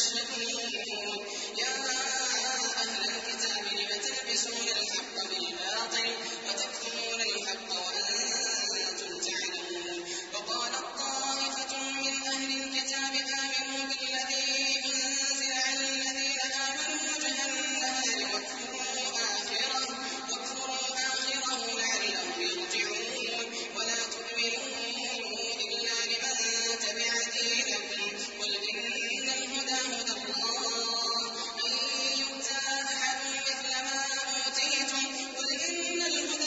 تشهدون يا أهل الكتاب لم تلبسون الحق بالباطل وتكتمون الحق وأنتم تعلمون وقالت طائفة من أهل الكتاب آمنوا بالذي أنزل على الذين آمنوا وجه النهار واكفروا آخره لعلهم يرجعون ولا تؤمنوا إلا لمن تبع دينكم قل إن الهدى هدى الله أن يؤتى أحد مثل ما أوتيتم قل إن الهدى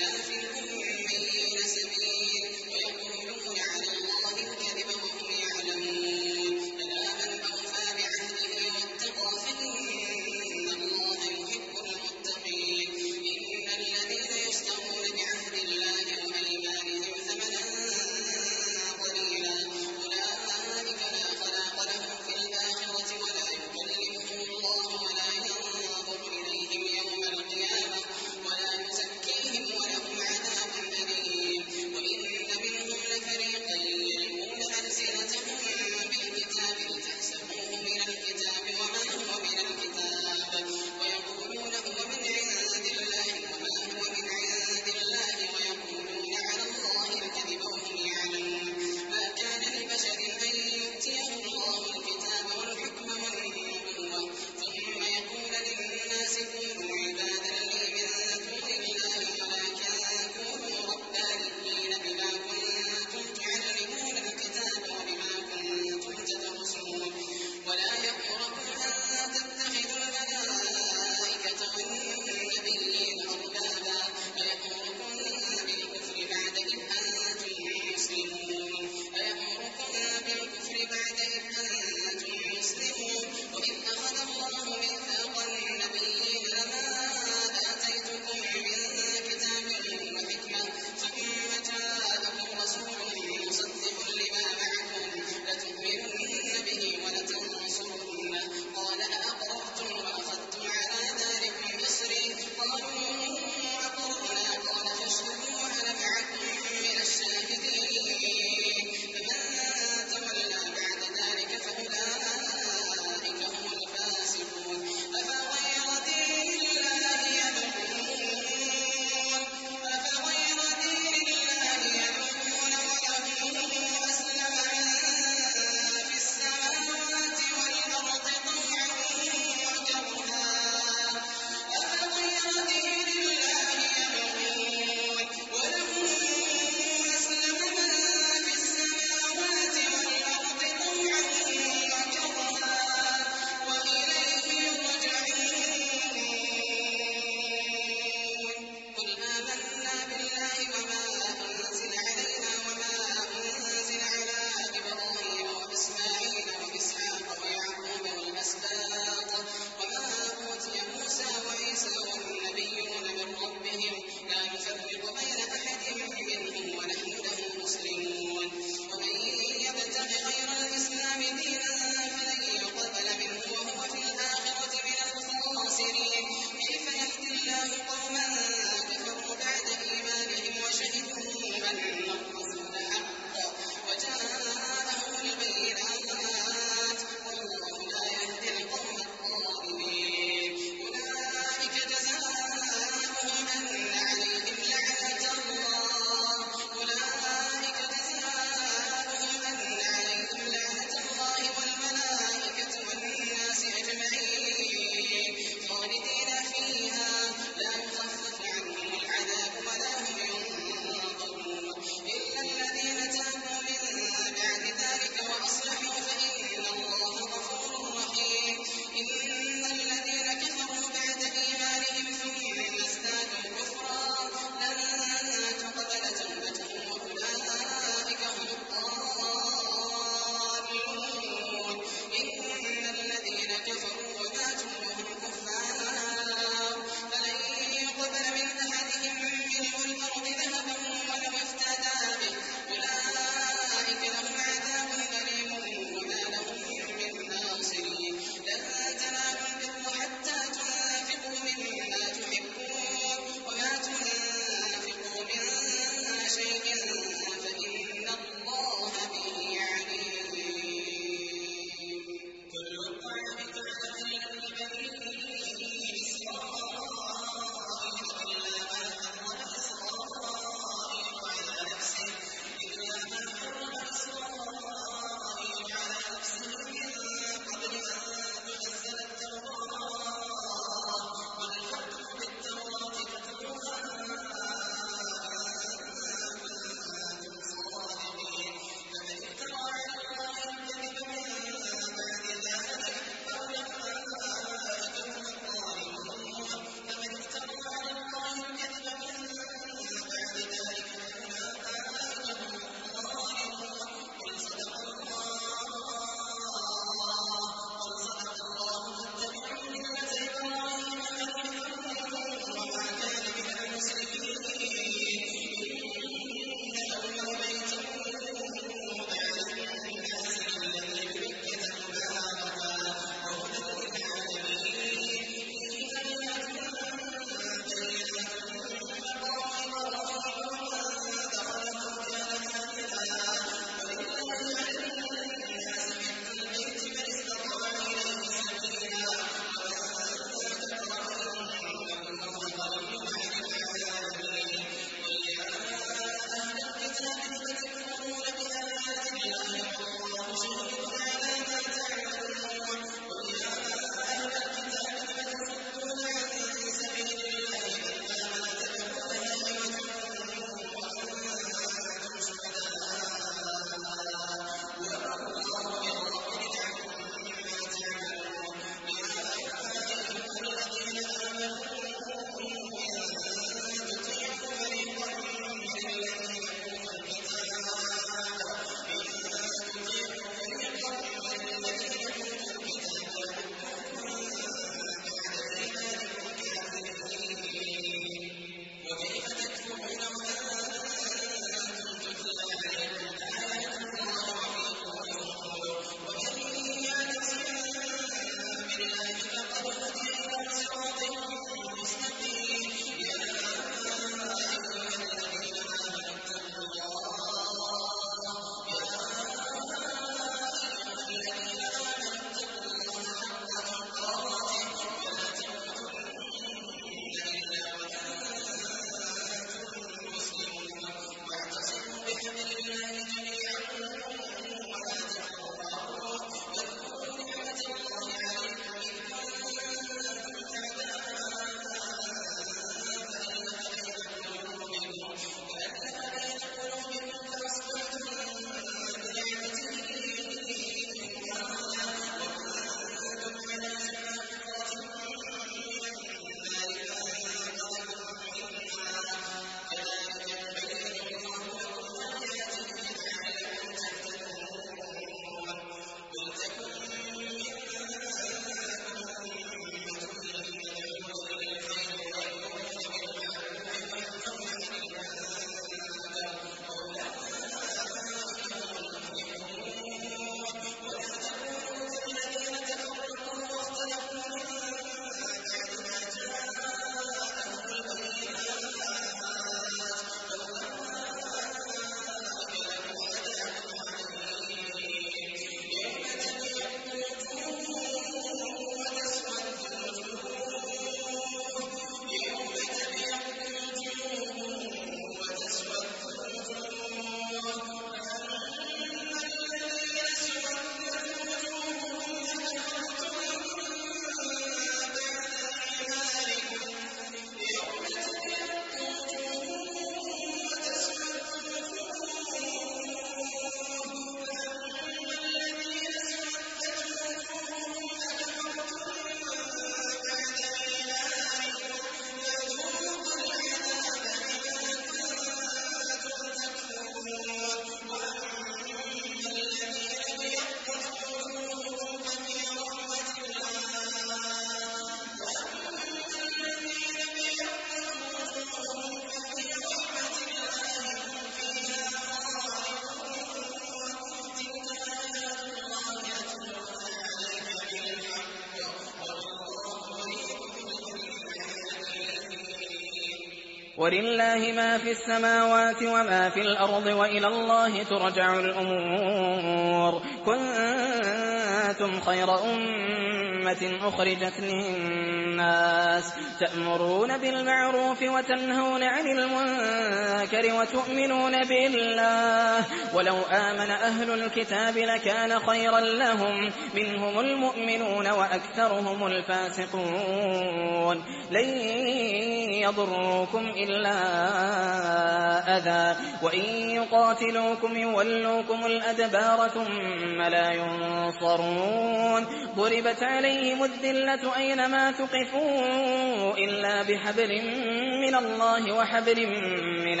ولله ما في السماوات وما في الأرض وإلى الله ترجع الأمور. كنتم خير أمة أخرجت للناس تأمرون بالمعروف وتنهون عن المنكر وتؤمنون بالله. ولو آمن أهل الكتاب لكان خيرا لهم منهم المؤمنون وأكثرهم الفاسقون. لن يضروكم إلا أذى وإن يقاتلوكم يولوكم الأدبار ثم لا ينصرون. ضربت عليهم الذلة أينما ثقفوا إلا بحبل من الله وحبل من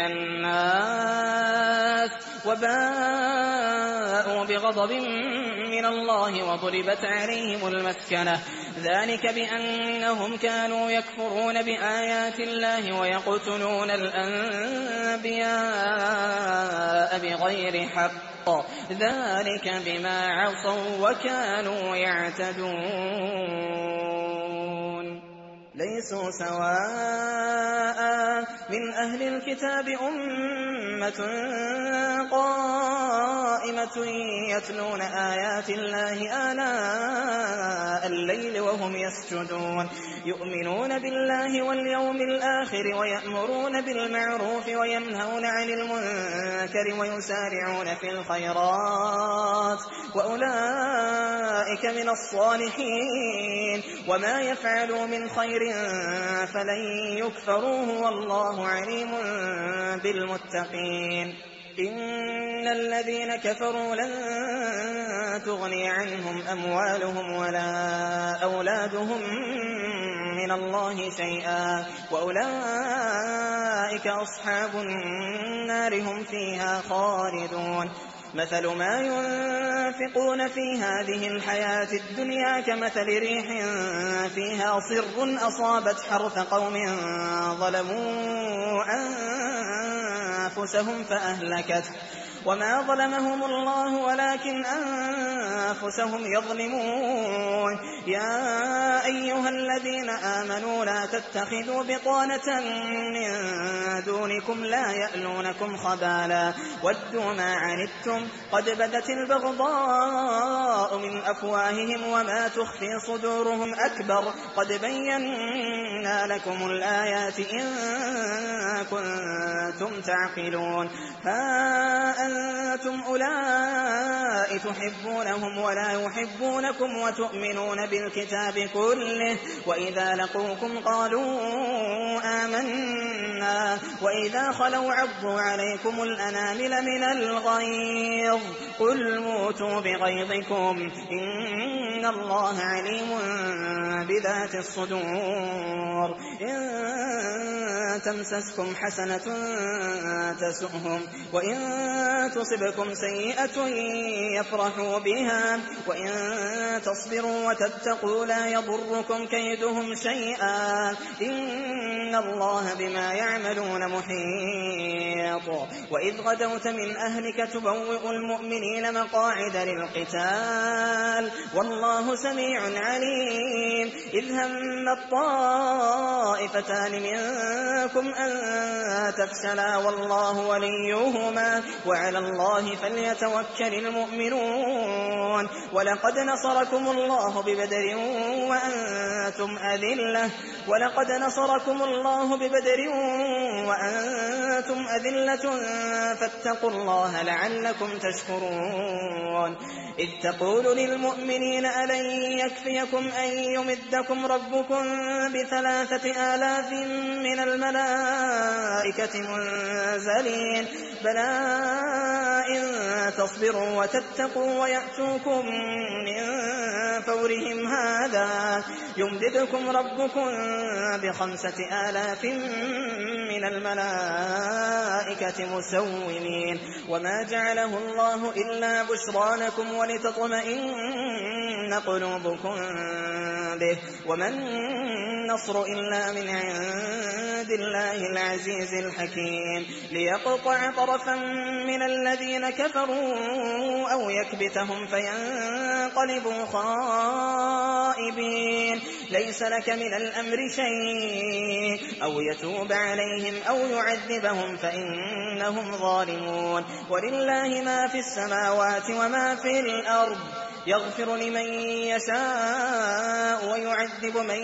الناس وباءوا بغضب من الله وضربت عليهم المسكنة. ذلك بأنهم كانوا يكفرون بآيات الله ويقتلون الأنبياء بغير حق. ذلك بما عصوا وكانوا يعتدون. ليسوا سواء من أهل الكتاب أمة قائمة يتلون آيات الله آناء الليل وهم يسجدون يؤمنون بالله واليوم الآخر ويأمرون بالمعروف وينهون عن المنكر ويسارعون في الخيرات وأولئك من الصالحين. وما يفعلوا من خير فلن يكفروه والله عليم بالمتقين. إن الذين كفروا لن تغني عنهم أموالهم ولا أولادهم من الله شيئا وأولئك أصحاب النار هم فيها خالدون. مثل ما ينفقون في هذه الحياة الدنيا كمثل ريح فيها صر أصابت حرث قوم ظلموا أنفسهم فأهلكته وما ظلمهم الله ولكن أنفسهم يظلمون. يا أيها الذين آمنوا لا تتخذوا بطانة من دونكم لا يألونكم خبالا ودوا ما عنتم قد بدت البغضاء من أفواههم وما تخفي صدورهم أكبر قد بينا لكم الآيات إن كنتم تعقلون. ها أنتم أولئك تحبونهم ولا يحبونكم وتؤمنون بالكتاب كله وإذا لقوكم قالوا آمنا وإذا خلوا عضوا عليكم الأنامل من الغيظ قل موتوا بغيظكم إن الله عليم بذات الصدور. إن تمسسكم حسنة تسؤهم وإن تصبكم سيئة يفرحوا بها وإن تصبروا وتتقوا لا يضركم كيدهم شيئا إن الله بما يعملون محيط. وإذ غدوت من أهلك تبوئ المؤمنين مقاعد للقتال والله سميع عليم. إذ هم الطائفتان منكم أن تفشلا والله وليهما وعلى الله فليتوكل المؤمنون. ولقد نصركم الله ببدر وأنتم أذلة فاتقوا الله لعلكم تشكرون. إذ تقول للمؤمنين ألن يكفيكم أن يمدكم ربكم ب3,000 من الملائكة منزلين بلى إن تصبروا وتتقوا ويأتوكم من فورهم هذا يمددكم ربكم ب5,000 من الملائكة مسومين. وما جعله الله إلا بشرى لكم ولتطمئن قلوبكم به وما النصر إلا من عند الله العزيز الحكيم ليقطع طرفا من الذين كفروا أو يكبتهم فينقلبوا خائبين. ليس لك من الأمر شيء أو يتوب عليهم أو يعذبهم فإنهم ظالمون ولله ما في السماوات وما في الأرض يغفر لمن يشاء ويعذب من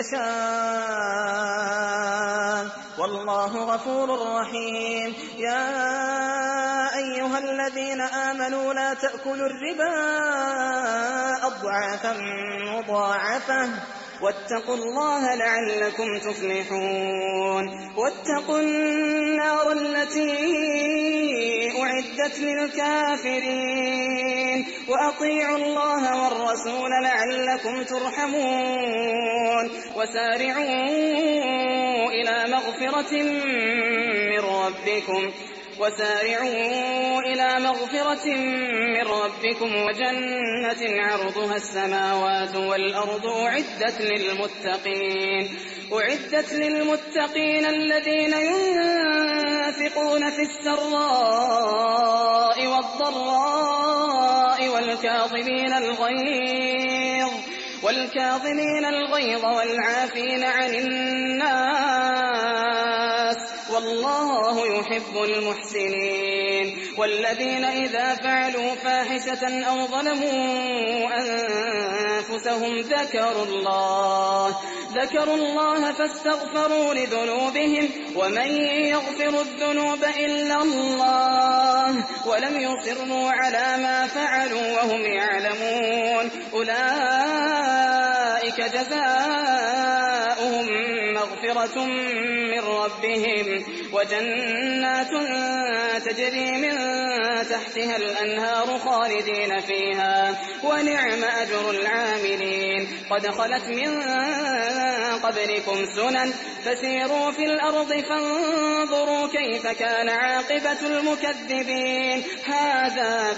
يشاء والله غفور رحيم. يا أيها الذين آمنوا لا تأكلوا الربا أضعافا مضاعفة واتقوا الله لعلكم تفلحون. واتقوا النار التي أعدت للكافرين وأطيعوا الله والرسول لعلكم ترحمون. وسارعوا إلى مغفرة من ربكم وجنة عرضها السماوات والأرض أعدت للمتقين الذين ينفقون في السراء والضراء والكاظمين الغيظ والعافين عن الناس والله يحب المحسنين. والذين إذا فعلوا فاحشة أو ظلموا أنفسهم ذكروا الله فاستغفروا لذنوبهم ومن يغفر الذنوب إلا الله ولم يصروا على ما فعلوا وهم يعلمون أولئك جزاؤهم مغفرة من ربهم وجنات تجري من تحتها الأنهار خالدين فيها ونعم أجر العاملين. قد خلت من قبلكم سنن فسيروا في الأرض فانظروا كيف كان عاقبة المكذبين. هذا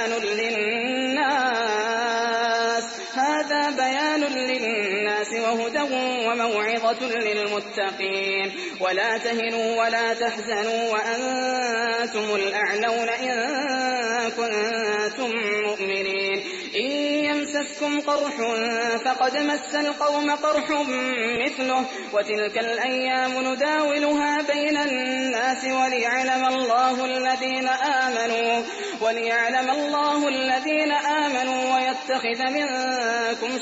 بيان للناس وهدى وموعظة للمتقين. ولا تهنوا ولا تحزنوا وأنتم الأعلون إن كنتم مؤمنين. إن يمسسكم قرح فقد مس القوم قرح مثله وتلك الأيام نداولها بين الناس وليعلم الله الذين آمنوا ويتخذ منكم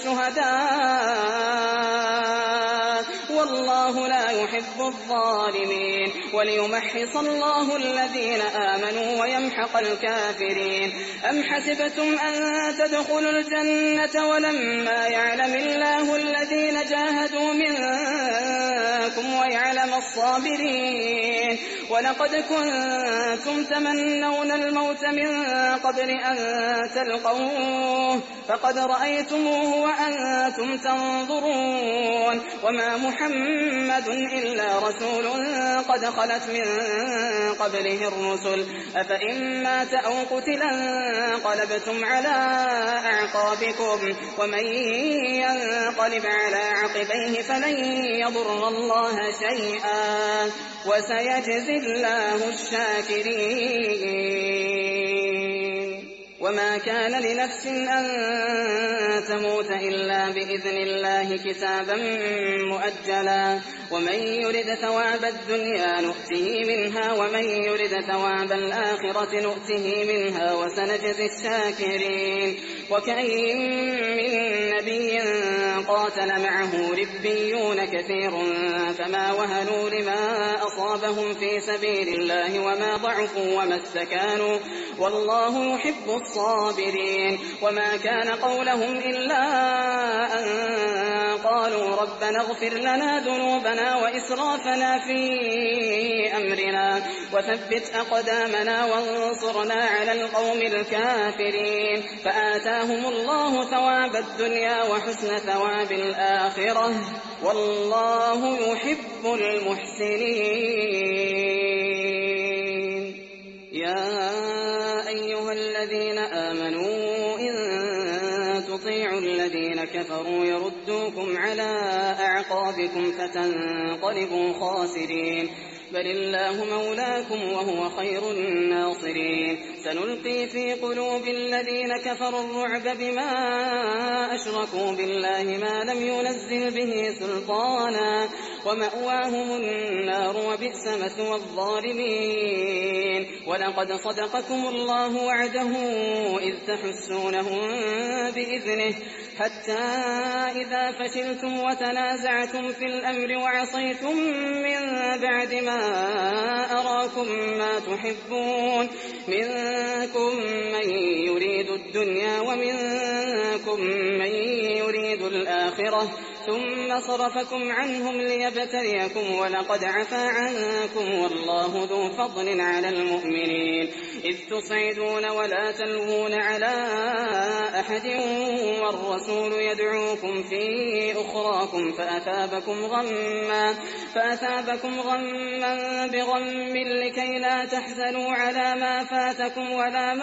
شهداء والله لا يحب الظالمين. وليمحص الله الذين آمنوا ويمحق الكافرين. أم حسبتم أن تدخلوا الجنة ولما يعلم الله الذين جاهدوا منكم ويعلم الصابرين. ولقد كنتم تمنون الموت من قبل أن تلقوه فقد رأيتموه وأنتم تنظرون. وما محمد إلا رسول قد خلت من قبله الرسل أفإن مات أو قتلا انقلبتم على أعقابكم ومن ينقلب على عقبيه فلن يضر الله شيئا وسيجزي الله الشاكرين. وما كان لنفس أن تموت إلا بإذن الله كتابا مؤجلا ومن يرد ثواب الدنيا نؤته منها ومن يرد ثواب الآخرة نؤته منها وسنجزي الشاكرين. وكأين من نبي قاتل معه ربيون كثير فما وهنوا لما أصابهم في سبيل الله وما ضعفوا وما استكانوا والله يحب الصابرين. وما كان قولهم إلا أن قالوا ربنا اغفر لنا ذنوبنا وإسرافنا في أمرنا وثبت أقدامنا وانصرنا على القوم الكافرين. فآتاهم الله ثواب الدنيا وحسن ثواب الآخرة والله يحب المحسنين. يا أيها الذين آمنوا إن تطيعوا الذين كفروا يردوكم على أعقابكم فتنقلبوا خاسرين. بل الله مولاكم وهو خير الناصرين سنلقي في قلوب الذين كفروا الرعب بما أشركوا بالله ما لم ينزل به سلطانا ومأواهم النار وبئس مثوى الظالمين ولقد صدقكم الله وعده إذ تحسونهم بإذنه حتى إذا فشلتم وتنازعتم في الأمر وعصيتم من بعد ما أراكم ما تحبون منكم من يريد الدنيا ومنكم من يريد الآخرة ثم صرفكم عنهم ليبتليكم ولقد عفا عنكم والله ذو فضل على المؤمنين إذ تصعدون ولا تلوون على أحد والرسول يدعوكم في أخراكم فأثابكم غما بغم لكي لا تحزنوا على ما فاتكم ولا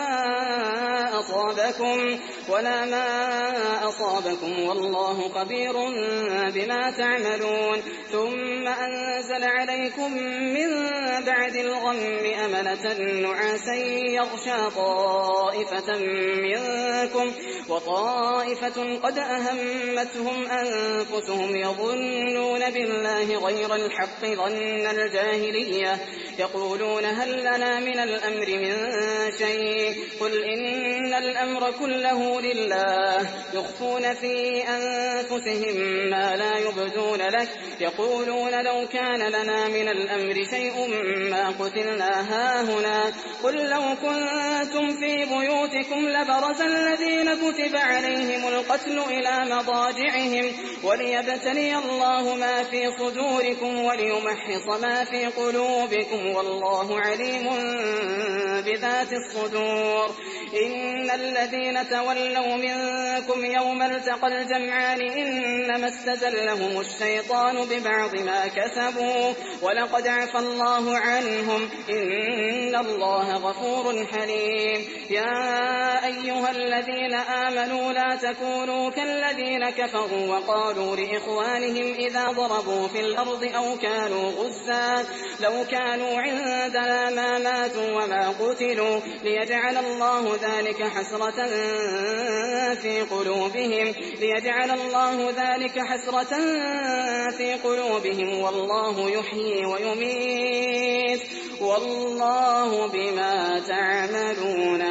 ما أصابكم والله خبير بما تعملون ثم أنزل عليكم من بعد الغم أمنة نعاسا يغشى طائفة منكم وطائفة قد أهمتهم أنفسهم يظنون بالله غير الحق ظن الجاهلية يقولون هل لنا من الأمر من شيء قل إن الأمر كله لله يخفون في أنفسهم ما لا يبدون لك يقولون لو كان لنا من الأمر شيء ما قتلنا هاهنا قل لو كنتم في بيوتكم لبرز الذين كتب عليهم القتل إلى مضاجعهم وليبتلي الله ما في صدوركم وليمحص ما في قلوبكم والله عليم بذات الصدور إن الذين تولوا منكم يوم التقى الجمعان إنما استزلهم الشيطان ببعض ما كسبوا ولقد عفى الله عنهم إن الله غفور حليم يا أيها الذين آمنوا لا تكونوا كالذين كفروا وقالوا لإخوانهم إذا ضربوا في الأرض أو كانوا غزا لو كانوا عندنا ما ماتوا وما قتلوا ليجعل الله ذلك حسرة في قلوبهم والله يحيي ويميت والله بما تعملون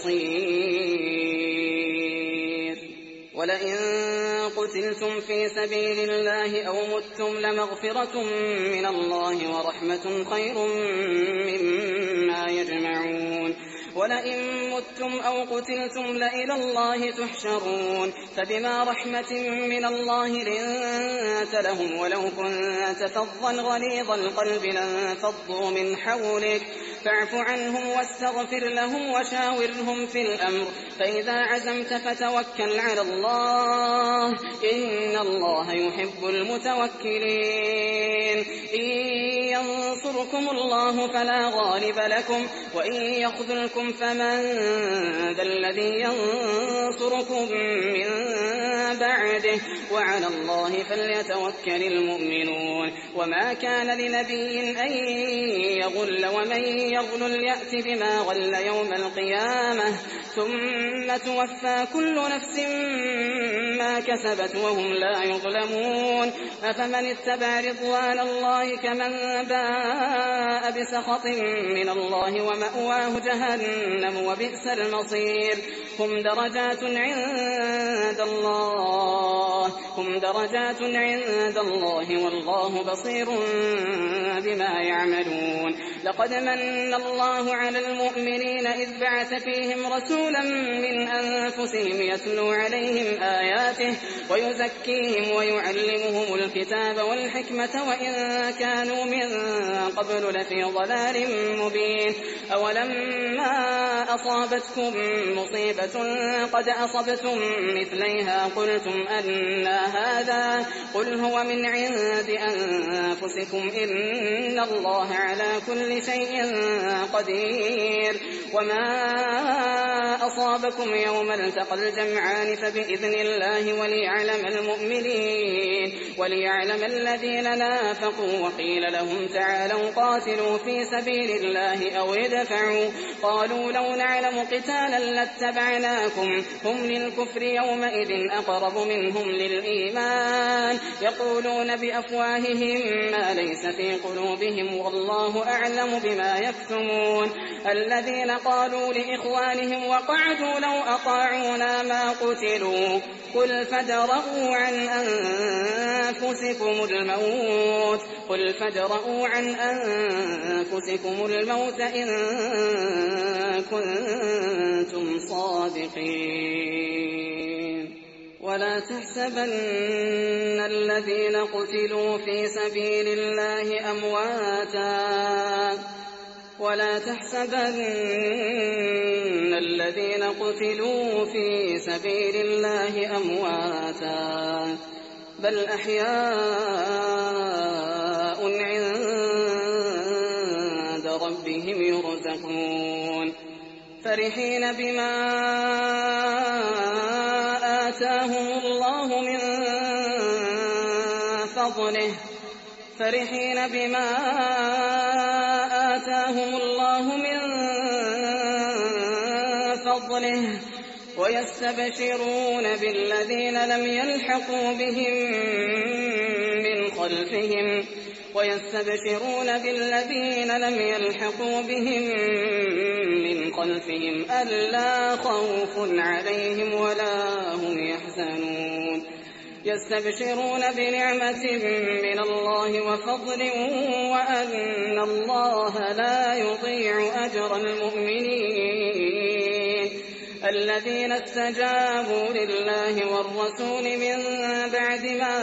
بصير ولئن قتلتم في سبيل الله أو متم لمغفرة من الله ورحمة خير مما يجمعون ولئن متم أو قتلتم لإلى الله تحشرون فبما رحمة من الله لنت لهم ولو كنت فظا غليظ القلب لانفضوا من حولك فاعف عنهم واستغفر لهم وشاورهم في الأمر فإذا عزمت فتوكل على الله إن الله يحب المتوكلين إن ينصركم الله فلا غالب لكم وإن يخذلكم فمن ذا الذي ينصركم من بعده وعلى الله فليتوكل المؤمنون وما كان لنبي أن يغل ومن يغل يأت بما غل يوم القيامة ثم توفى كل نفس ما كسبت وهم لا يظلمون أفمن اتبع رضوان الله كمن باء بسخط من الله ومأواه جهنم وبئس المصير هم درجات عند الله والله بصير بما يعملون لقد من الله على المؤمنين إذ بعث فيهم رسولا من أنفسهم يتلو عليهم آياته ويزكيهم ويعلمهم الكتاب والحكمة وإن كانوا من قبل لفي ضلال مبين أولما أصابتكم مصيبة قد أصبتم مثليها قلتم أنى هذا قل هو من عند أنفسكم إن الله على كل شيء قدير وما أصابكم يوم التقى الجمعان فبإذن الله وليعلم المؤمنين وليعلم الذين نافقوا. وقيل لهم تعالوا قاتلوا في سبيل الله أو ادفعوا. قالوا لو نعلم قتالا لاتبعناكم. هم للكفر يومئذ أقرب منهم للإيمان. يقولون بأفواههم ما ليس في قلوبهم والله أعلم بما يكتمون. الذين قالوا لإخوانهم وقعدوا لو أطاعونا ما قتلوا. قل فادرءوا عن أنفسكم الموت إن كنتم صادقين. ولا تحسبن الذين قتلوا في سبيل الله أمواتا بل أحياء عند ربهم يرزقون. فرحين بما آتاهم الله من فضله ويستبشرون بالذين لم يلحقوا بهم من خلفهم ألا خوف عليهم ولا هم يحزنون. يستبشرون بنعمة من الله وفضل وأن الله لا يضيع أجر المؤمنين. الذين استجابوا لله والرسول من بعد ما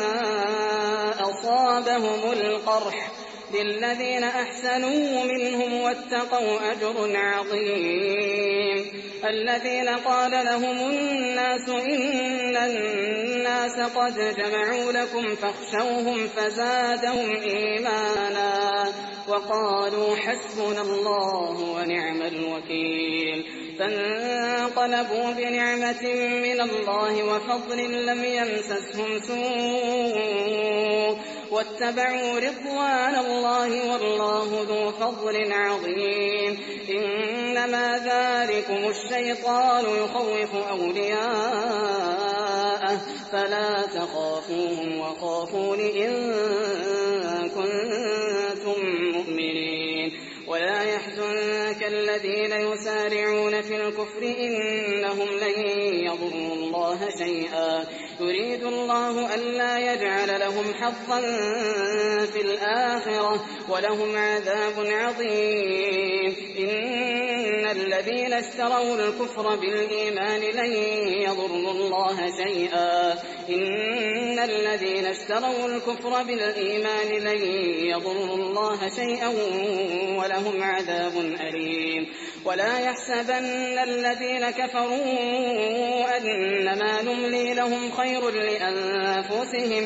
أصابهم القرح للذين أحسنوا منهم واتقوا أجر عظيم. الذين قال لهم الناس إن الناس قد جمعوا لكم فاخشوهم فزادهم إيمانا وقالوا حسبنا الله ونعم الوكيل. فانقلبوا بنعمة من الله وفضل لم يمسسهم سوء واتبعوا رضوان الله والله ذو فضل عظيم. إنما ذلكم الشيطان يخوف أولياءه فلا تخافوهم وخافون إن كنتم مؤمنين. ولا يحزنك الذين يسارعون في الكفر إنهم لن يضروا الله شيئا يريد الله ألا يجعل لهم حظا في الآخرة ولهم عذاب عظيم. إن الذين اشتروا الكفر بالإيمان لن يضروا الله شيئا ولهم عذاب أليم. ولا يحسبن الذين كفروا أنما نملي لهم خير لأنفسهم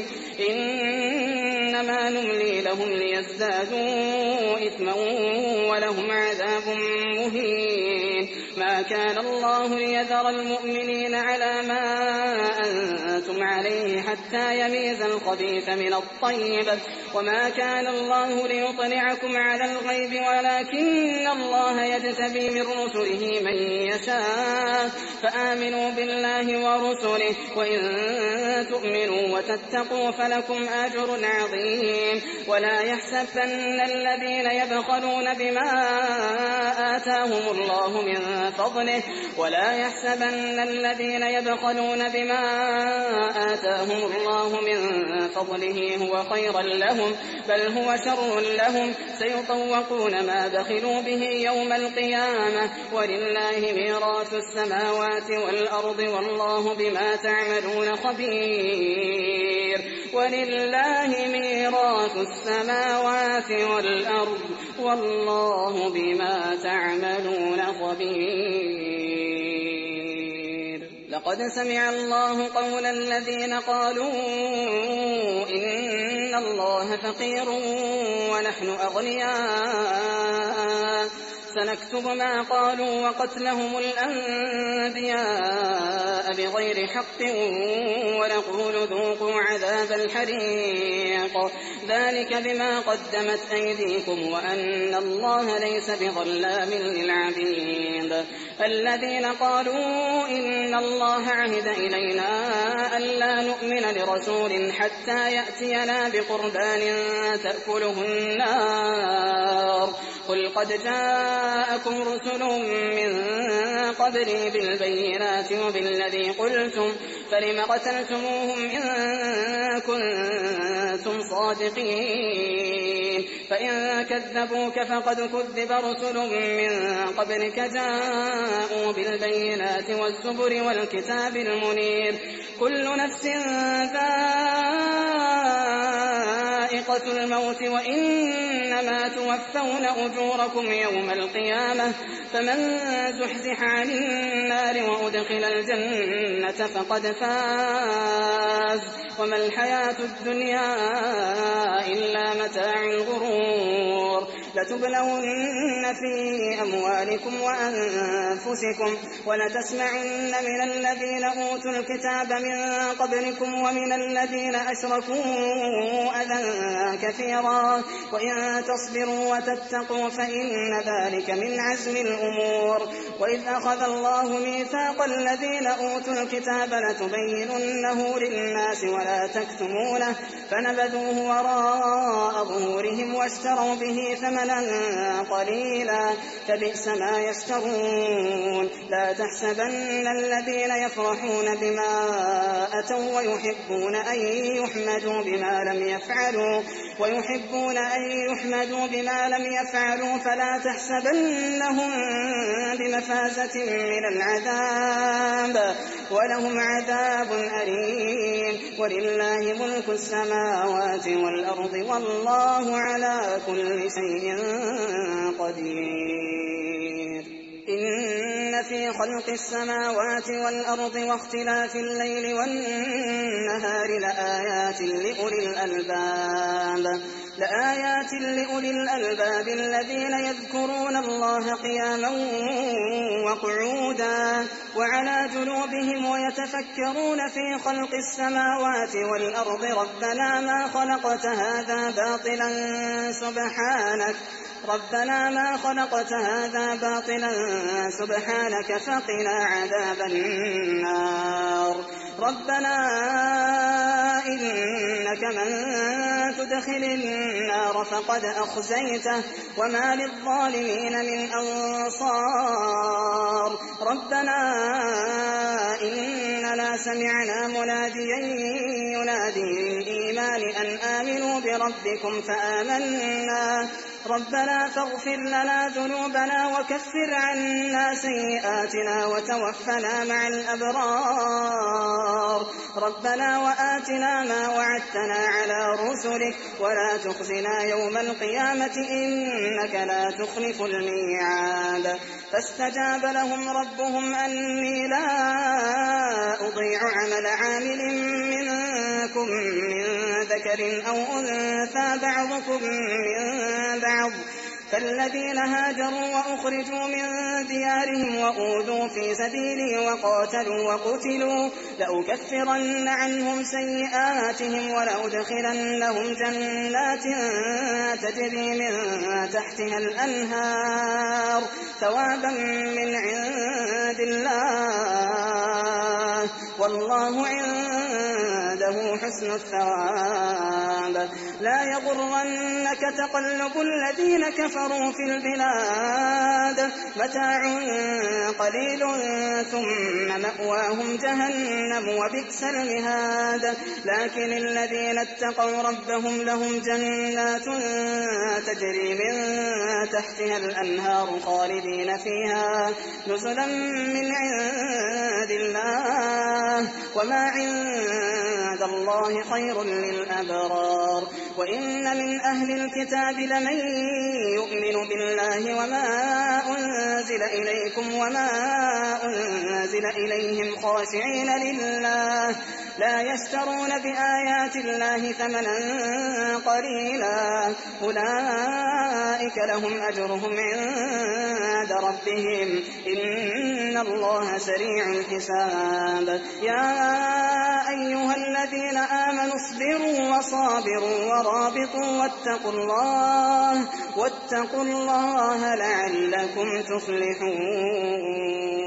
إنما نملي لهم ليزدادوا إثما ولهم عذاب مهين. ما كان الله ليذر المؤمنين على ما أنتم عليه حتى يميز الخبيث من الطيب وما كان الله ليطلعكم على الغيب ولكن الله يجتبي من رسله من يشاء. فآمنوا بالله ورسله وإن تؤمنوا وتتقوا فلكم أجر عظيم. ولا يحسبن الذين يبخلون بما آتاهم الله من فضله هو خيرا لهم بل هو شر لهم. سيطوقون ما بخلوا به يوم القيامة ولله ميراث السماوات والأرض والله بما تعملون خبير. ولله ميراث السماوات والأرض والله بما تعملون خبير. لقد سمع الله قول الذين قالوا إن الله فقير ونحن أغنياء سنكتب ما قالوا وقتلهم الأنبياء بغير حق ونقول ذوقوا عذاب الحريق ذلك بما قدمت أيديكم وأن الله ليس بظلام للعبيد الذين قالوا إن الله عهد إلينا ألا نؤمن لرسول حتى يأتينا بقربان تأكله النار قل قد جاءكم رسل من قبلي بالبينات وبالذي قلتم فلم قتلتموهم إن كنتم صادقين فإن كذبوك فقد كذب رسل من قبلك جاءوا بالبينات والزبر والكتاب المنير كل نفس ذائقة الموت وإنما توفون أجوركم يوم القيامة فمن زحزح عن النار وأدخل الجنة فقد فاز وما الحياة الدنيا إلا متاع الغرور لتبلون في أموالكم وأنفسكم ولتسمعن من الذين أوتوا الكتاب من قبلكم ومن الذين أشركوا أذى كثيرا وإن تصبروا وتتقوا فإن ذلك من عزم الأمور وإذ أخذ الله ميثاق الذين أوتوا الكتاب لتبيننه للناس ولا تكتمونه فنبذوه وراء ظهورهم واشتروا به ثمنا قليلا فبئس ما يشترون لا تحسبن الذين يفرحون بما أتوا ويحبون أن يحمدوا بما لم يفعلوا فلا تحسبنهم بمفازة من العذاب ولهم عذاب أليم ولله ملك السماوات والأرض والله على كل شيء قدير إن في خلق السماوات والأرض واختلاف الليل والنهار لآيات لأولي الألباب الذين يذكرون الله قياما وقعودا وعلى جنوبهم ويتفكرون في خلق السماوات والأرض ربنا ما خلقت هذا باطلا سبحانك فقنا عذاب النار ربنا إنك من تدخل النار فقد أخزيته وما للظالمين من أنصار ربنا إننا سمعنا مناديا ينادي للإيمان أن آمنوا بربكم فآمنا ربنا فاغفر لنا ذنوبنا وكفر عنا سيئاتنا وتوفنا مع الأبرار ربنا وآتنا ما وعدتنا على رسلك ولا تخزنا يوم القيامة إنك لا تخلف الميعاد فاستجاب لهم ربهم أني لا أضيع عمل عامل منكم من ذكر أو أنثى بعضكم من بعض فالذين هاجروا وأخرجوا من ديارهم وأوذوا في سبيلي وقاتلوا وقتلوا لأكفرن عنهم سيئاتهم ولأدخلنهم جنات تجري من تحتها الأنهار ثوابا من عند الله والله عنده حسن الثواب لا يغرنك تقلب الذين كفروا في البلاد متاع قليل ثم مأواهم جهنم وبئس المهاد لكن الذين اتقوا ربهم لهم جنات تجري من تحتها الأنهار خالدين فيها نزلا من عند الله وما عند الله خير للأبرار وإن من أهل الكتاب لمن يؤمن بالله وما أنزل إليكم وما أنزل إليهم لا يشترون بآيات الله ثمنا قليلا أولئك لهم أجرهم عند ربهم إن الله سريع الحساب يا أيها الذين آمنوا اصبروا وصابروا ورابطوا واتقوا الله لعلكم تفلحون